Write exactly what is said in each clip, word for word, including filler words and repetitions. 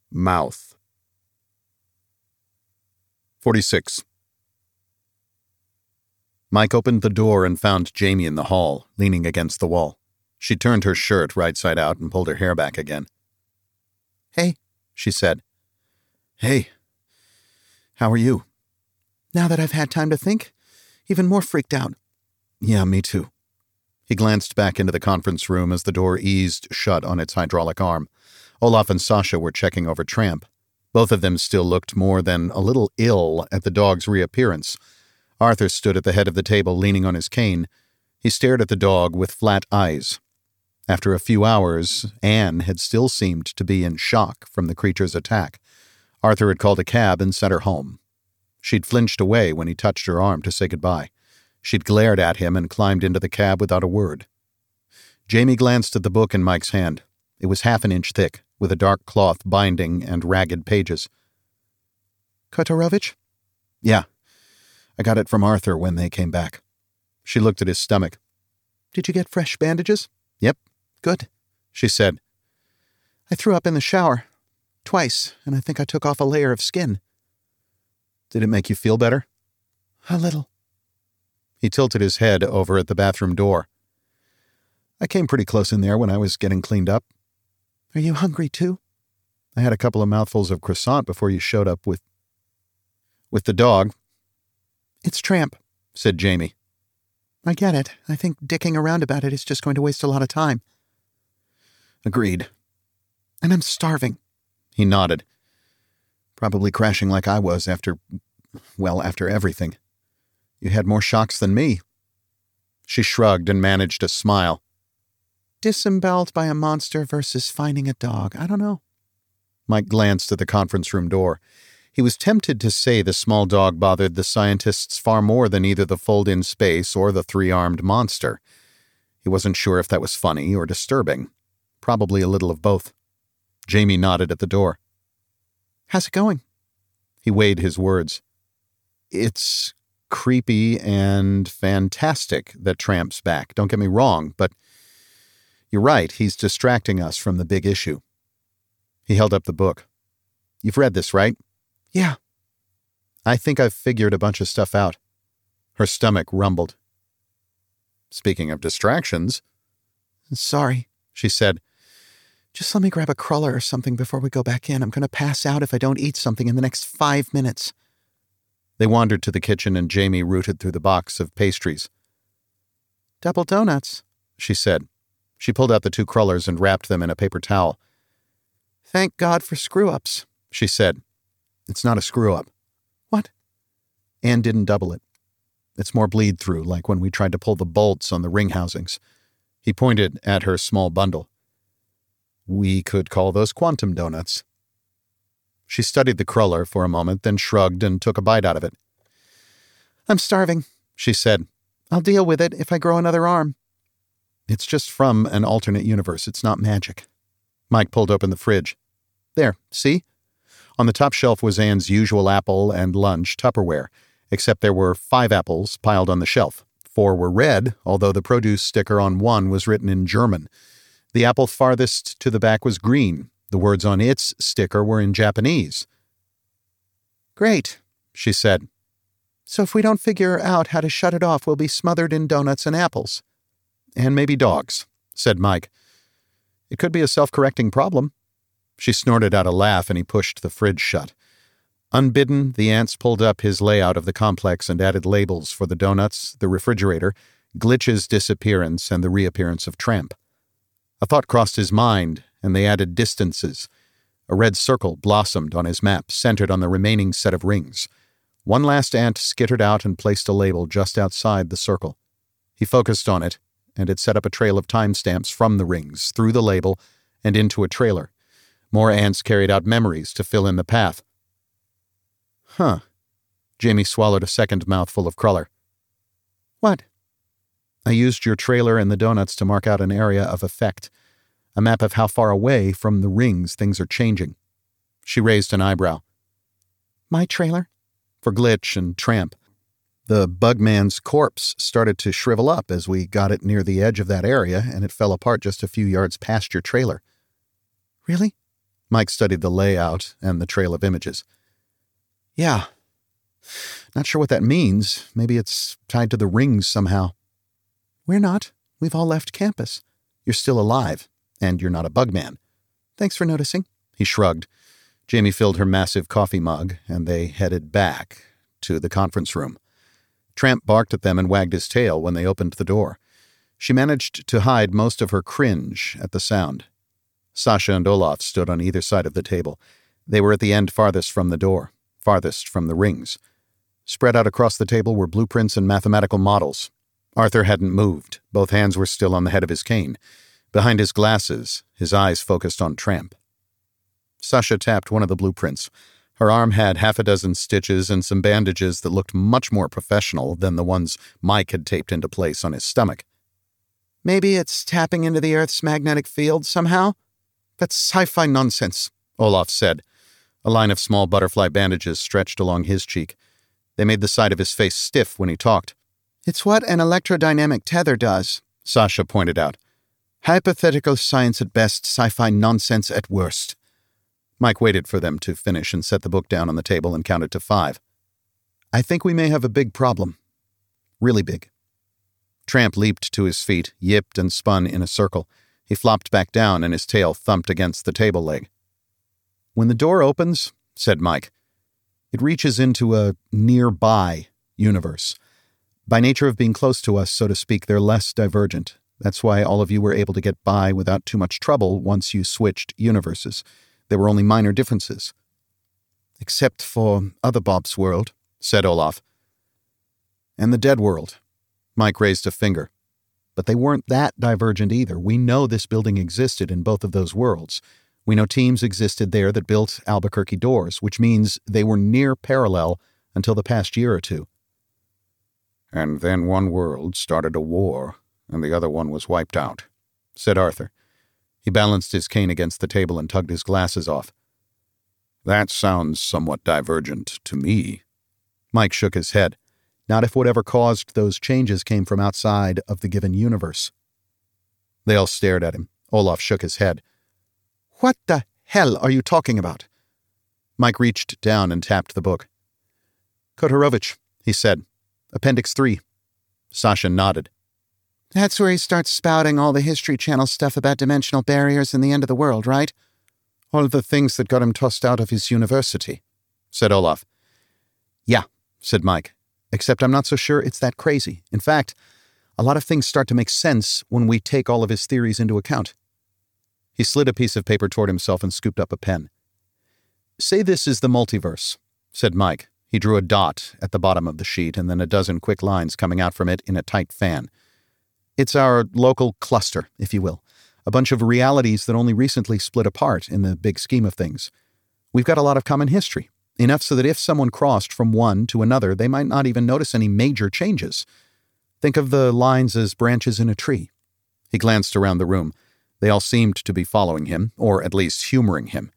Mouth. forty-six. Mike opened the door and found Jamie in the hall, leaning against the wall. She turned her shirt right side out and pulled her hair back again. "Hey," she said. "Hey. How are you?" "Now that I've had time to think, even more freaked out." "Yeah, me too." He glanced back into the conference room as the door eased shut on its hydraulic arm. Olaf and Sasha were checking over Tramp. Both of them still looked more than a little ill at the dog's reappearance. Arthur stood at the head of the table, leaning on his cane. He stared at the dog with flat eyes. After a few hours, Anne had still seemed to be in shock from the creature's attack. Arthur had called a cab and sent her home. She'd flinched away when he touched her arm to say goodbye. She'd glared at him and climbed into the cab without a word. Jamie glanced at the book in Mike's hand. It was half an inch thick, with a dark cloth binding and ragged pages. "Kotorovich?" "Yeah. I got it from Arthur when they came back." She looked at his stomach. "Did you get fresh bandages?" "Yep." "Good," she said. "I threw up in the shower. Twice, and I think I took off a layer of skin." "Did it make you feel better?" "A little." He tilted his head over at the bathroom door. "I came pretty close in there when I was getting cleaned up." "Are you hungry, too?" "I had a couple of mouthfuls of croissant before you showed up with... with the dog." "It's Tramp," said Jamie. "I get it. I think dicking around about it is just going to waste a lot of time." "Agreed." "And I'm starving." He nodded. "Probably crashing like I was after... well, after everything. You had more shocks than me." She shrugged and managed a smile. "Disemboweled by a monster versus finding a dog. I don't know." Mike glanced at the conference room door. He was tempted to say the small dog bothered the scientists far more than either the fold-in space or the three-armed monster. He wasn't sure if that was funny or disturbing. Probably a little of both. Jamie nodded at the door. "How's it going?" He weighed his words. "It's creepy and fantastic that Tramp's back. Don't get me wrong, but you're right, he's distracting us from the big issue." He held up the book. "You've read this, right?" "Yeah." "I think I've figured a bunch of stuff out." Her stomach rumbled. "Speaking of distractions..." "Sorry," she said. "Just let me grab a cruller or something before we go back in. I'm going to pass out if I don't eat something in the next five minutes. They wandered to the kitchen and Jamie rooted through the box of pastries. "Double donuts," she said. She pulled out the two crullers and wrapped them in a paper towel. "Thank God for screw-ups," she said. "It's not a screw-up." "What?" "Anne didn't double it. It's more bleed-through, like when we tried to pull the bolts on the ring housings." He pointed at her small bundle. "We could call those quantum donuts." She studied the cruller for a moment, then shrugged and took a bite out of it. "I'm starving," she said. "I'll deal with it if I grow another arm." "It's just from an alternate universe. It's not magic." Mike pulled open the fridge. "There, see?" On the top shelf was Anne's usual apple and lunch Tupperware, except there were five apples piled on the shelf. Four were red, although the produce sticker on one was written in German. The apple farthest to the back was green. The words on its sticker were in Japanese. "Great," she said. "So if we don't figure out how to shut it off, we'll be smothered in donuts and apples." "And maybe dogs," said Mike. "It could be a self-correcting problem." She snorted out a laugh and he pushed the fridge shut. Unbidden, the ants pulled up his layout of the complex and added labels for the donuts, the refrigerator, Glitch's disappearance, and the reappearance of Tramp. A thought crossed his mind, and they added distances. A red circle blossomed on his map, centered on the remaining set of rings. One last ant skittered out and placed a label just outside the circle. He focused on it, and it set up a trail of timestamps from the rings, through the label, and into a trailer. More ants carried out memories to fill in the path. "Huh." Jamie swallowed a second mouthful of cruller. "What?" "I used your trailer and the donuts to mark out an area of effect. A map of how far away from the rings things are changing." She raised an eyebrow. "My trailer?" "For Glitch and Tramp. The Bugman's corpse started to shrivel up as we got it near the edge of that area, and it fell apart just a few yards past your trailer." "Really?" Mike studied the layout and the trail of images. Yeah. Not sure what that means. Maybe it's tied to the rings somehow. We're not. We've all left campus. You're still alive, and you're not a bugman. Thanks for noticing. He shrugged. Jamie filled her massive coffee mug, and they headed back to the conference room. Tramp barked at them and wagged his tail when they opened the door. She managed to hide most of her cringe at the sound. Sasha and Olaf stood on either side of the table. They were at the end farthest from the door, farthest from the rings. Spread out across the table were blueprints and mathematical models. Arthur hadn't moved. Both hands were still on the head of his cane. Behind his glasses, his eyes focused on Tramp. Sasha tapped one of the blueprints. Her arm had half a dozen stitches and some bandages that looked much more professional than the ones Mike had taped into place on his stomach. Maybe it's tapping into the Earth's magnetic field somehow? That's sci-fi nonsense, Olaf said. A line of small butterfly bandages stretched along his cheek. They made the side of his face stiff when he talked. It's what an electrodynamic tether does, Sasha pointed out. Hypothetical science at best, sci-fi nonsense at worst. Mike waited for them to finish and set the book down on the table and counted to five. I think we may have a big problem. Really big. Tramp leaped to his feet, yipped and spun in a circle. He flopped back down and his tail thumped against the table leg. When the door opens, said Mike, it reaches into a nearby universe. By nature of being close to us, so to speak, they're less divergent. That's why all of you were able to get by without too much trouble once you switched universes. There were only minor differences. Except for Other Bob's world, said Olaf. And the dead world. Mike raised a finger. But they weren't that divergent either. We know this building existed in both of those worlds. We know teams existed there that built Albuquerque doors, which means they were near parallel until the past year or two. And then one world started a war, and the other one was wiped out, said Arthur. He balanced his cane against the table and tugged his glasses off. That sounds somewhat divergent to me. Mike shook his head. Not if whatever caused those changes came from outside of the given universe. They all stared at him. Olaf shook his head. What the hell are you talking about? Mike reached down and tapped the book. Kotorovich, he said. Appendix three. Sasha nodded. That's where he starts spouting all the History Channel stuff about dimensional barriers and the end of the world, right? All the things that got him tossed out of his university, said Olaf. Yeah, said Mike, except I'm not so sure it's that crazy. In fact, a lot of things start to make sense when we take all of his theories into account. He slid a piece of paper toward himself and scooped up a pen. Say this is the multiverse, said Mike. He drew a dot at the bottom of the sheet and then a dozen quick lines coming out from it in a tight fan. It's our local cluster, if you will, a bunch of realities that only recently split apart in the big scheme of things. We've got a lot of common history, enough so that if someone crossed from one to another, they might not even notice any major changes. Think of the lines as branches in a tree. He glanced around the room. They all seemed to be following him, or at least humoring him.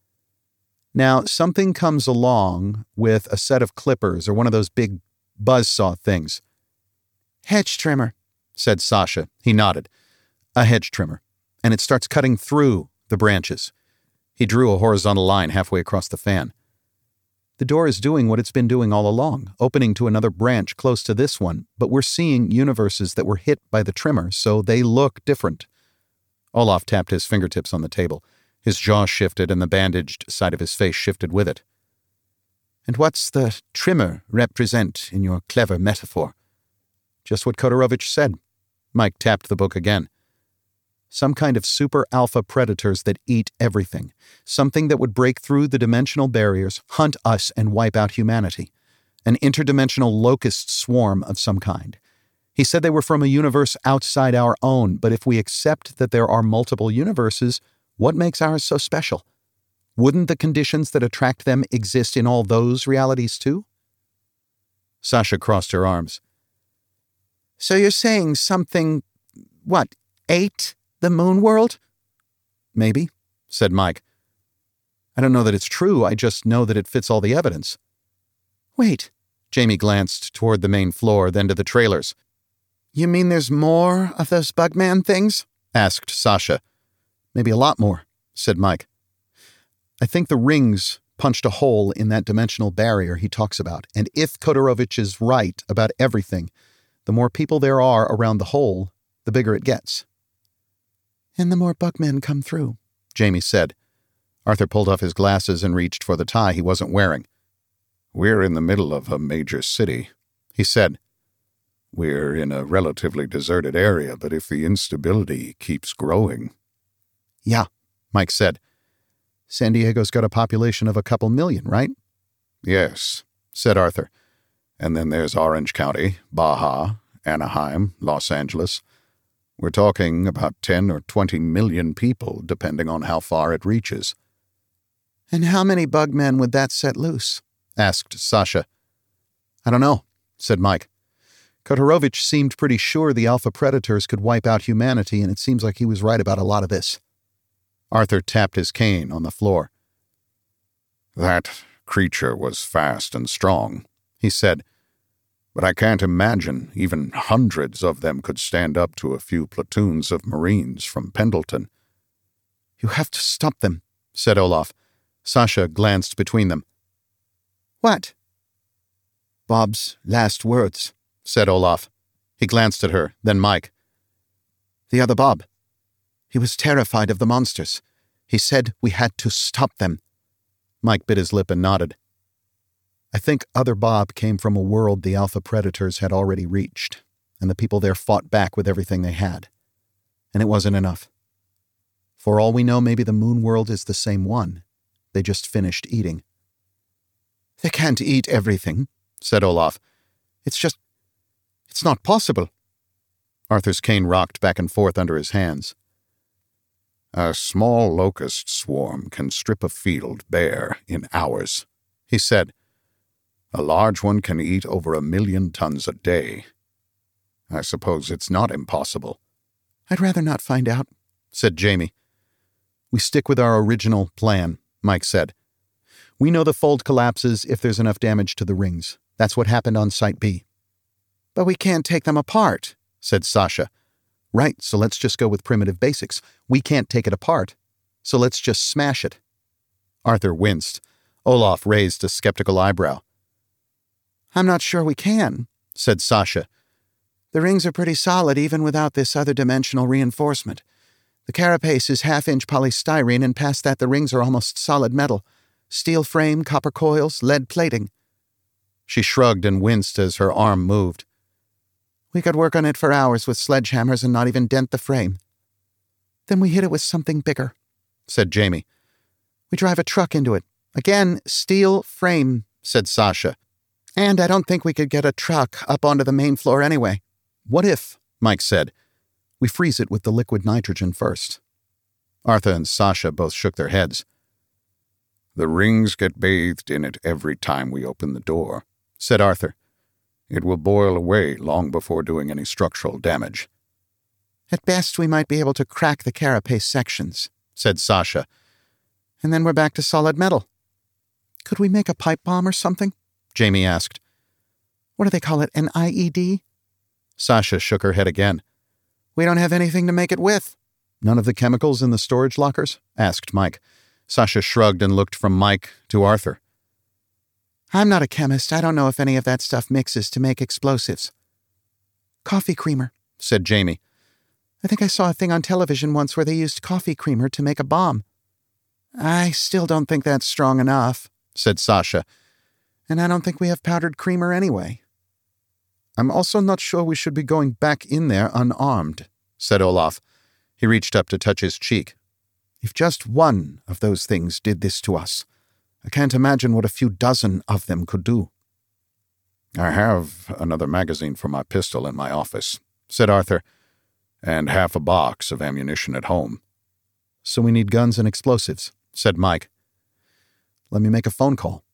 Now, something comes along with a set of clippers or one of those big buzzsaw things. Hedge trimmer, said Sasha. He nodded. A hedge trimmer. And it starts cutting through the branches. He drew a horizontal line halfway across the fan. The door is doing what it's been doing all along, opening to another branch close to this one, but we're seeing universes that were hit by the trimmer, so they look different. Olaf tapped his fingertips on the table. His jaw shifted and the bandaged side of his face shifted with it. And what's the trimmer represent in your clever metaphor? Just what Kotorovich said. Mike tapped the book again. Some kind of super alpha predators that eat everything. Something that would break through the dimensional barriers, hunt us, and wipe out humanity. An interdimensional locust swarm of some kind. He said they were from a universe outside our own, but if we accept that there are multiple universes, what makes ours so special? Wouldn't the conditions that attract them exist in all those realities too? Sasha crossed her arms. So you're saying something, what, ate the moon world? Maybe, said Mike. I don't know that it's true, I just know that it fits all the evidence. Wait. Jamie glanced toward the main floor, then to the trailers. You mean there's more of those Bugman things? Asked Sasha. Maybe a lot more, said Mike. I think the rings punched a hole in that dimensional barrier he talks about, and if Khodorovich is right about everything, the more people there are around the hole, the bigger it gets. And the more bugmen come through, Jamie said. Arthur pulled off his glasses and reached for the tie he wasn't wearing. We're in the middle of a major city, he said. We're in a relatively deserted area, but if the instability keeps growing... Yeah, Mike said. San Diego's got a population of a couple million, right? Yes, said Arthur. And then there's Orange County, Baja, Anaheim, Los Angeles. We're talking about ten or twenty million people, depending on how far it reaches. And how many bugmen would that set loose? Asked Sasha. I don't know, said Mike. Khodorovich seemed pretty sure the alpha predators could wipe out humanity, and it seems like he was right about a lot of this. Arthur tapped his cane on the floor. That creature was fast and strong, he said. But I can't imagine even hundreds of them could stand up to a few platoons of Marines from Pendleton. You have to stop them, said Olaf. Sasha glanced between them. What? Bob's last words, said Olaf. He glanced at her, then Mike. The other Bob. He was terrified of the monsters. He said we had to stop them. Mike bit his lip and nodded. I think other Bob came from a world the alpha predators had already reached, and the people there fought back with everything they had. And it wasn't enough. For all we know, maybe the moon world is the same one. They just finished eating. They can't eat everything, said Olaf. It's just... it's not possible. Arthur's cane rocked back and forth under his hands. A small locust swarm can strip a field bare in hours, he said. A large one can eat over a million tons a day. I suppose it's not impossible. I'd rather not find out, said Jamie. We stick with our original plan, Mike said. We know the fold collapses if there's enough damage to the rings. That's what happened on Site B. But we can't take them apart, said Sasha. Right, so let's just go with primitive basics. We can't take it apart, so let's just smash it. Arthur winced. Olaf raised a skeptical eyebrow. I'm not sure we can, said Sasha. The rings are pretty solid even without this other dimensional reinforcement. The carapace is half-inch polystyrene, and past that the rings are almost solid metal. Steel frame, copper coils, lead plating. She shrugged and winced as her arm moved. We could work on it for hours with sledgehammers and not even dent the frame. Then we hit it with something bigger, said Jamie. We drive a truck into it. Again, steel frame, said Sasha. And I don't think we could get a truck up onto the main floor anyway. What if, Mike said, we freeze it with the liquid nitrogen first? Arthur and Sasha both shook their heads. The rings get bathed in it every time we open the door, said Arthur. It will boil away long before doing any structural damage. At best, we might be able to crack the carapace sections, said Sasha. And then we're back to solid metal. Could we make a pipe bomb or something? Jamie asked. What do they call it, an I E D? Sasha shook her head again. We don't have anything to make it with. None of the chemicals in the storage lockers? Asked Mike. Sasha shrugged and looked from Mike to Arthur. I'm not a chemist. I don't know if any of that stuff mixes to make explosives. Coffee creamer, said Jamie. I think I saw a thing on television once where they used coffee creamer to make a bomb. I still don't think that's strong enough, said Sasha. And I don't think we have powdered creamer anyway. I'm also not sure we should be going back in there unarmed, said Olaf. He reached up to touch his cheek. If just one of those things did this to us, I can't imagine what a few dozen of them could do. I have another magazine for my pistol in my office, said Arthur, and half a box of ammunition at home. So we need guns and explosives, said Mike. Let me make a phone call.